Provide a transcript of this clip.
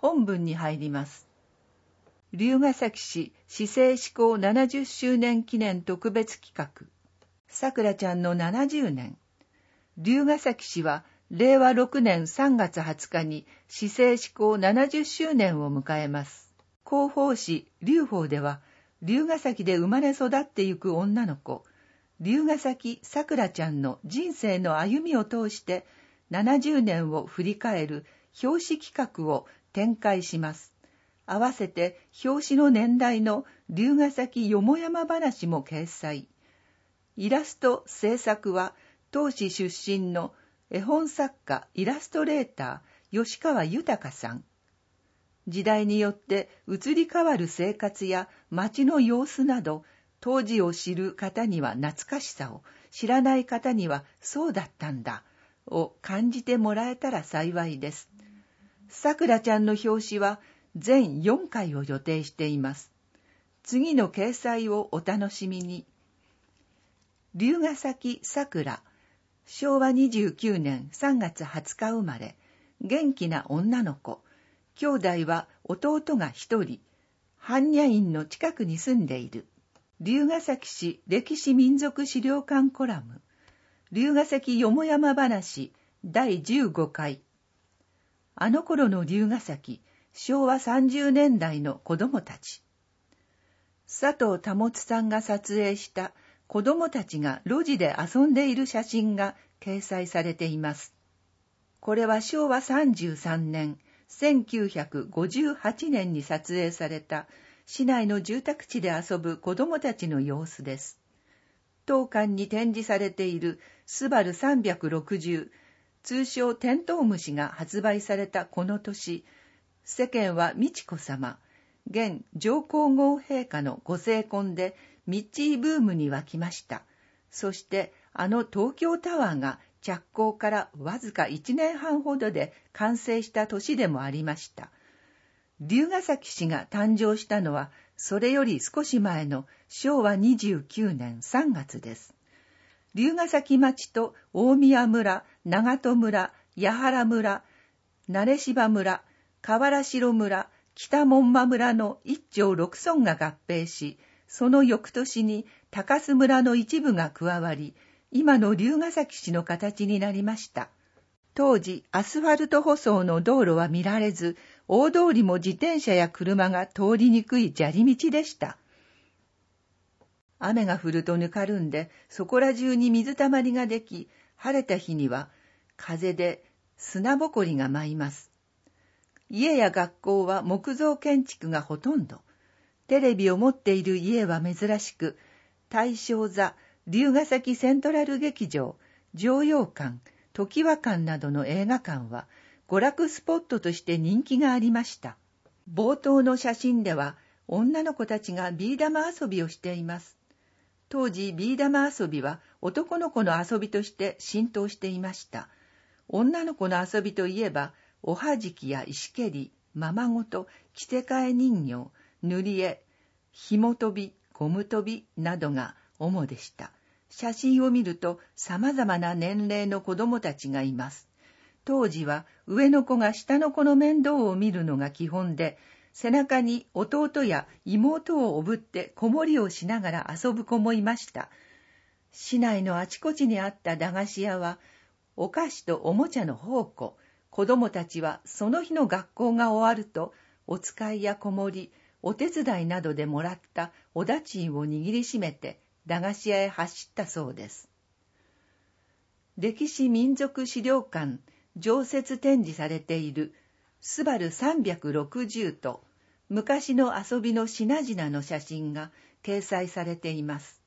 本文に入ります。龍ケ崎市市政施行70周年記念特別企画。さくらちゃんの70年。龍ケ崎市は令和6年3月20日に市政施行70周年を迎えます。広報誌龍宝では、龍ケ崎で生まれ育ってゆく女の子、龍ケ崎さくらちゃんの人生の歩みを通して70年を振り返る表紙企画を展開します。合わせて表紙の年代の龍ケ崎よもやま話も掲載。イラスト制作は当市出身の絵本作家イラストレーター吉川豊さん。時代によって移り変わる生活や街の様子など、当時を知る方には懐かしさを、知らない方にはそうだったんだを感じてもらえたら幸いです。さくらちゃんの表紙は全4回を予定しています。次の掲載をお楽しみに。龍ケ崎さくら、昭和29年3月20日生まれ、元気な女の子。兄弟は弟が1人、般若院の近くに住んでいる。龍ケ崎市歴史民俗資料館コラム、龍ケ崎よもやま話第15回。あの頃の龍ケ崎、昭和30年代の子供たち。佐藤保さんが撮影した子供たちが路地で遊んでいる写真が掲載されています。これは昭和33年、1958年に撮影された市内の住宅地で遊ぶ子供たちの様子です。当館に展示されているスバル360、通称テントウムシが発売されたこの年、世間は美智子様、現上皇后陛下のご成婚でミッチーブームに沸きました。そしてあの東京タワーが着工からわずか1年半ほどで完成した年でもありました。龍ケ崎市が誕生したのは、それより少し前の昭和29年3月です。龍ケ崎町と大宮村、長門村、八原村、慣芝村、河原城村、北門馬村の一町六村が合併し、その翌年に高須村の一部が加わり、今の龍ケ崎市の形になりました。当時、アスファルト舗装の道路は見られず、大通りも自転車や車が通りにくい砂利道でした。雨が降るとぬかるんで、そこら中に水たまりができ、晴れた日には風で砂ぼこりが舞います。家や学校は木造建築がほとんど。テレビを持っている家は珍しく、大正座、龍ケ崎セントラル劇場、常陽館、常盤館などの映画館は娯楽スポットとして人気がありました。冒頭の写真では女の子たちがビー玉遊びをしています。当時ビー玉遊びは男の子の遊びとして浸透していました。女の子の遊びといえば、おはじきや石蹴り、ままごと、着せ替え人形、塗り絵、紐跳び、ゴム跳びなどが主でした。写真を見ると様々な年齢の子供たちがいます。当時は上の子が下の子の面倒を見るのが基本で、背中に弟や妹をおぶって子守りをしながら遊ぶ子もいました。市内のあちこちにあった駄菓子屋は、お菓子とおもちゃの宝庫。子供たちはその日の学校が終わると、お使いや子守り、お手伝いなどでもらったお駄賃を握りしめて、駄菓子屋へ走ったそうです。歴史民俗資料館常設展示されているスバル360と昔の遊びの品々の写真が掲載されています。